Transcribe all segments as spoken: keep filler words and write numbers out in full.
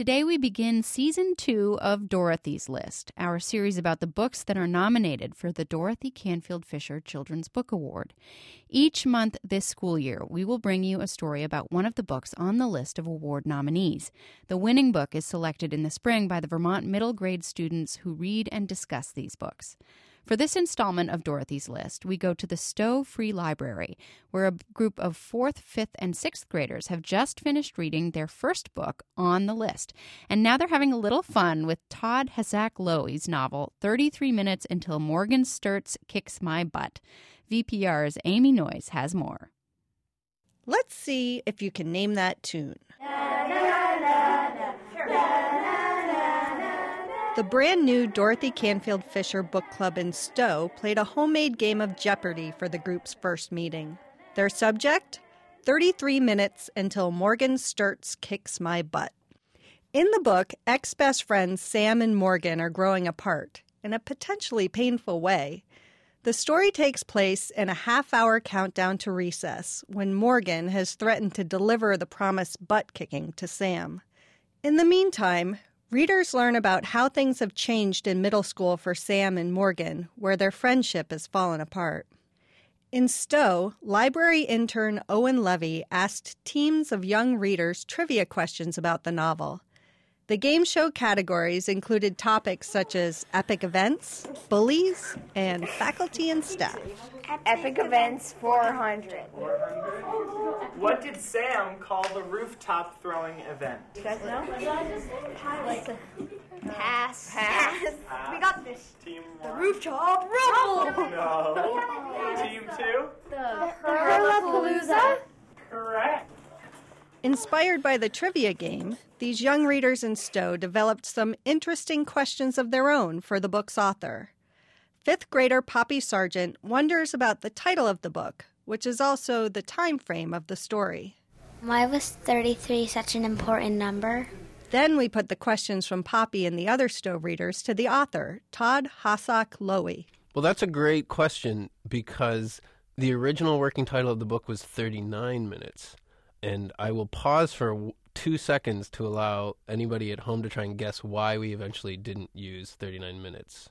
Today we begin Season two of Dorothy's List, our series about the books that are nominated for the Dorothy Canfield Fisher Children's Book Award. Each month this school year, we will bring you a story about one of the books on the list of award nominees. The winning book is selected in the spring by the Vermont middle grade students who read and discuss these books. For this installment of Dorothy's List, we go to the Stowe Free Library, where a group of fourth, fifth, and sixth graders have just finished reading their first book on the list. And now they're having a little fun with Todd Hassack Lowy's novel, thirty-three minutes Until Morgan Sturts Kicks My Butt. V P R's Amy Noyes has more. Let's see if you can name that tune. The brand new Dorothy Canfield Fisher Book Club in Stowe played a homemade game of Jeopardy for the group's first meeting. Their subject? thirty-three minutes Until Morgan Sturts Kicks My Butt. In the book, ex-best friends Sam and Morgan are growing apart in a potentially painful way. The story takes place in a half-hour countdown to recess when Morgan has threatened to deliver the promised butt-kicking to Sam. In the meantime, readers learn about how things have changed in middle school for Sam and Morgan, where their friendship has fallen apart. In Stowe, library intern Owen Levy asked teams of young readers trivia questions about the novel. The game show categories included topics such as epic events, bullies, and faculty and staff. Epic events four hundred. What did Sam call the rooftop throwing event? You guys know? Pass. Pass. Pass. We got this. Team The one? rooftop rumble. No. Team two? The Hurlapalooza. Correct. Inspired by the trivia game, these young readers in Stowe developed some interesting questions of their own for the book's author. Fifth grader Poppy Sargent wonders about the title of the book, which is also the time frame of the story. Why was thirty-three such an important number? Then we put the questions from Poppy and the other Stowe readers to the author, Todd Hassack Lowy. Well, that's a great question because the original working title of the book was thirty-nine minutes. And I will pause for two seconds to allow anybody at home to try and guess why we eventually didn't use thirty-nine minutes.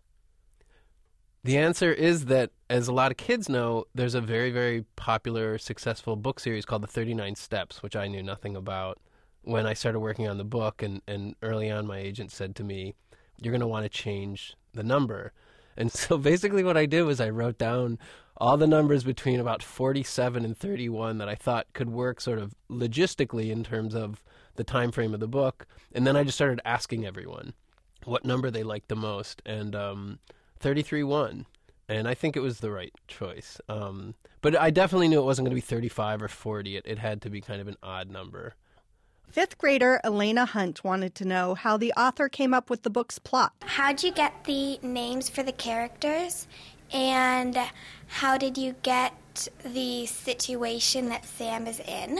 The answer is that, as a lot of kids know, there's a very, very popular, successful book series called The thirty-nine Steps, which I knew nothing about when I started working on the book. And, and early on, my agent said to me, you're going to want to change the number. And so basically what I did was I wrote down all the numbers between about forty-seven and thirty-one that I thought could work sort of logistically in terms of the time frame of the book. And then I just started asking everyone what number they liked the most. And um, thirty-three won. And I think it was the right choice. Um, but I definitely knew it wasn't going to be thirty-five or forty. It, it had to be kind of an odd number. Fifth grader Elena Hunt wanted to know how the author came up with the book's plot. How'd you get the names for the characters? And how did you get the situation that Sam is in?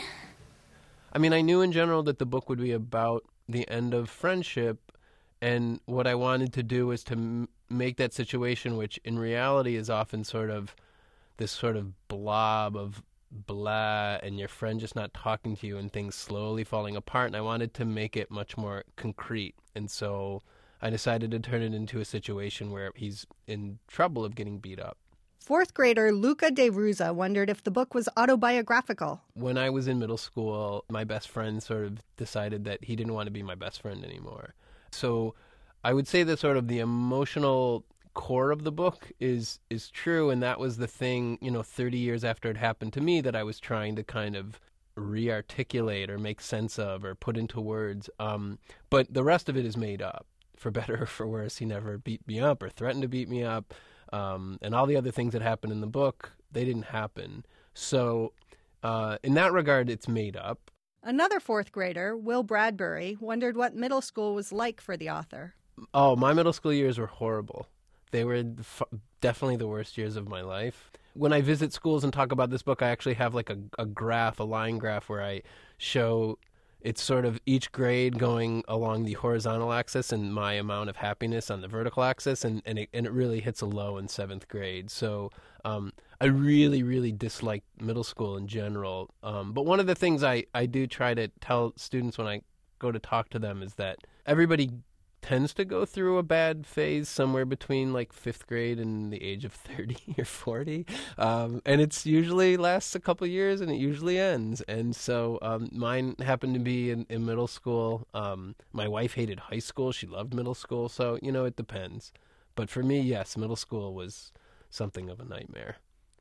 I mean, I knew in general that the book would be about the end of friendship, and what I wanted to do was to m- make that situation, which in reality is often sort of this sort of blob of blah, and your friend just not talking to you and things slowly falling apart, and I wanted to make it much more concrete. And so I decided to turn it into a situation where he's in trouble of getting beat up. Fourth grader Luca De Ruza wondered if the book was autobiographical. When I was in middle school, my best friend sort of decided that he didn't want to be my best friend anymore. So I would say that sort of the emotional core of the book is is true, and that was the thing, you know, thirty years after it happened to me that I was trying to kind of re-articulate or make sense of or put into words. Um, but the rest of it is made up. For better or for worse, he never beat me up or threatened to beat me up. Um, and all the other things that happened in the book, they didn't happen. So uh, in that regard, it's made up. Another fourth grader, Will Bradbury, wondered what middle school was like for the author. Oh, my middle school years were horrible. They were f- definitely the worst years of my life. When I visit schools and talk about this book, I actually have like a, a graph, a line graph, where I show it's sort of each grade going along the horizontal axis and my amount of happiness on the vertical axis, and, and, it, and it really hits a low in seventh grade. So um, I really, really dislike middle school in general. Um, but one of the things I, I do try to tell students when I go to talk to them is that everybody tends to go through a bad phase somewhere between like fifth grade and the age of thirty or forty. Um, and it's usually lasts a couple years and it usually ends. And so um, mine happened to be in, in middle school. Um, my wife hated high school. She loved middle school. So, you know, it depends. But for me, yes, middle school was something of a nightmare.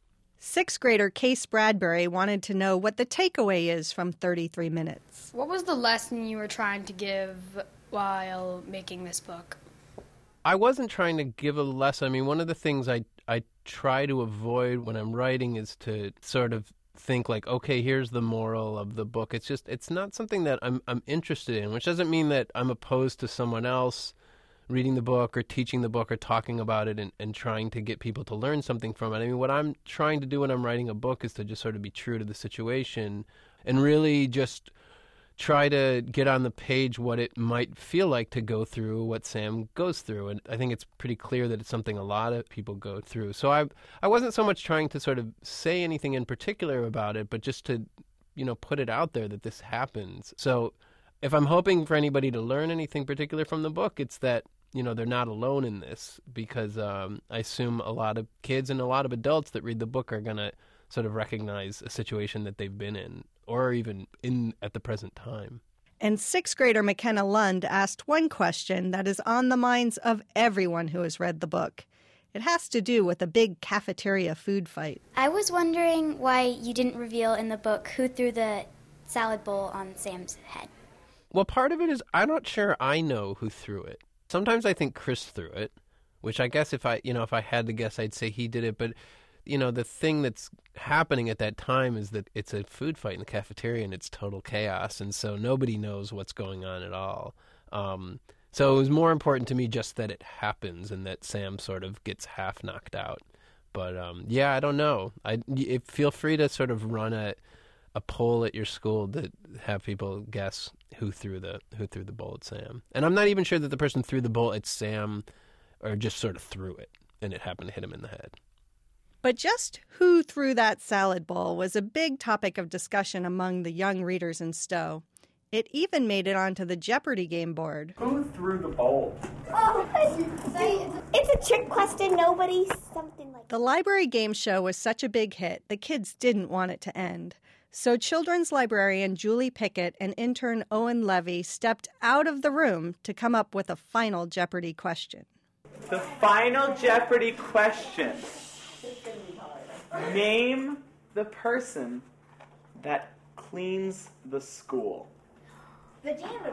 Sixth grader Case Bradbury wanted to know what the takeaway is from thirty-three minutes. What was the lesson you were trying to give while making this book? I wasn't trying to give a lesson. I mean, one of the things I, I try to avoid when I'm writing is to sort of think like, okay, here's the moral of the book. It's just, it's not something that I'm I'm interested in, which doesn't mean that I'm opposed to someone else reading the book or teaching the book or talking about it and, and trying to get people to learn something from it. I mean, what I'm trying to do when I'm writing a book is to just sort of be true to the situation and really just try to get on the page what it might feel like to go through what Sam goes through. And I think it's pretty clear that it's something a lot of people go through. So I I wasn't so much trying to sort of say anything in particular about it, but just to, you know, put it out there that this happens. So if I'm hoping for anybody to learn anything particular from the book, it's that, you know, they're not alone in this, because um, I assume a lot of kids and a lot of adults that read the book are going to sort of recognize a situation that they've been in or even in at the present time. And sixth grader McKenna Lund asked one question that is on the minds of everyone who has read the book. It has to do with a big cafeteria food fight. I was wondering why you didn't reveal in the book who threw the salad bowl on Sam's head. Well, part of it is I'm not sure I know who threw it. Sometimes I think Chris threw it, which I guess if I, you know, if I had to guess, I'd say he did it. But, you know, the thing that's happening at that time is that it's a food fight in the cafeteria and it's total chaos. And so nobody knows what's going on at all. Um, so it was more important to me just that it happens and that Sam sort of gets half knocked out. But, um, yeah, I don't know. I, if, feel free to sort of run a a poll at your school to have people guess who threw the who threw the bowl at Sam. And I'm not even sure that the person threw the bowl at Sam or just sort of threw it and it happened to hit him in the head. But just who threw that salad bowl was a big topic of discussion among the young readers in Stowe. It even made it onto the Jeopardy game board. Who threw the bowl? Oh, it's a trick question. Nobody, something like that. The library game show was such a big hit, the kids didn't want it to end. So children's librarian Julie Pickett and intern Owen Levy stepped out of the room to come up with a final Jeopardy question. The final Jeopardy question. Name the person that cleans the school. The janitor.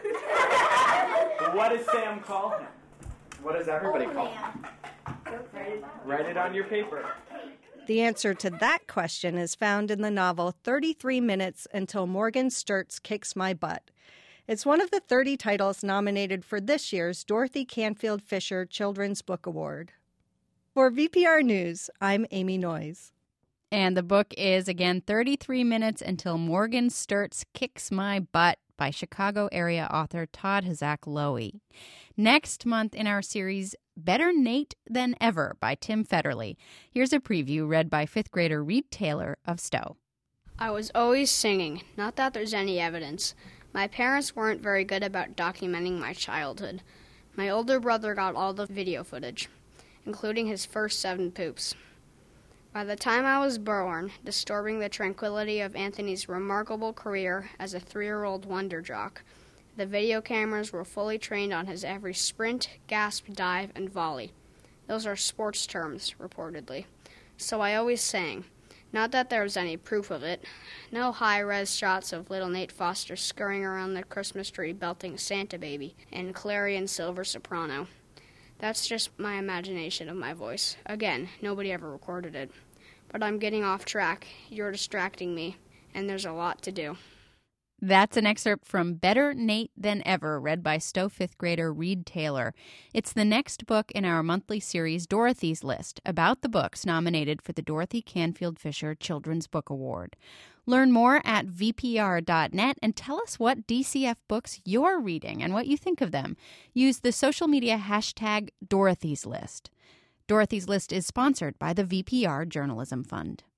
What does Sam call him? What does everybody Old call man. him? Write it on your paper. The answer to that question is found in the novel thirty-three minutes Until Morgan Sturtz Kicks My Butt. It's one of the thirty titles nominated for this year's Dorothy Canfield Fisher Children's Book Award. For V P R News, I'm Amy Noyes. And the book is, again, thirty-three minutes Until Morgan Sturtz Kicks My Butt by Chicago area author Todd Hazak Lowy. Next month in our series, Better Nate Than Ever by Tim Federle. Here's a preview read by fifth grader Reed Taylor of Stowe. I was always singing, not that there's any evidence. My parents weren't very good about documenting my childhood. My older brother got all the video footage, including his first seven poops. By the time I was born, disturbing the tranquility of Anthony's remarkable career as a three-year-old wonder jock, the video cameras were fully trained on his every sprint, gasp, dive, and volley. Those are sports terms, reportedly. So I always sang. Not that there was any proof of it. No high-res shots of little Nate Foster scurrying around the Christmas tree belting Santa Baby and clarion silver soprano. That's just my imagination of my voice. Again, nobody ever recorded it. But I'm getting off track. You're distracting me, and there's a lot to do. That's an excerpt from Better Nate Than Ever, read by Stowe fifth grader Reed Taylor. It's the next book in our monthly series, Dorothy's List, about the books nominated for the Dorothy Canfield Fisher Children's Book Award. Learn more at v p r dot net and tell us what D C F books you're reading and what you think of them. Use the social media hashtag Dorothy's List. Dorothy's List is sponsored by the V P R Journalism Fund.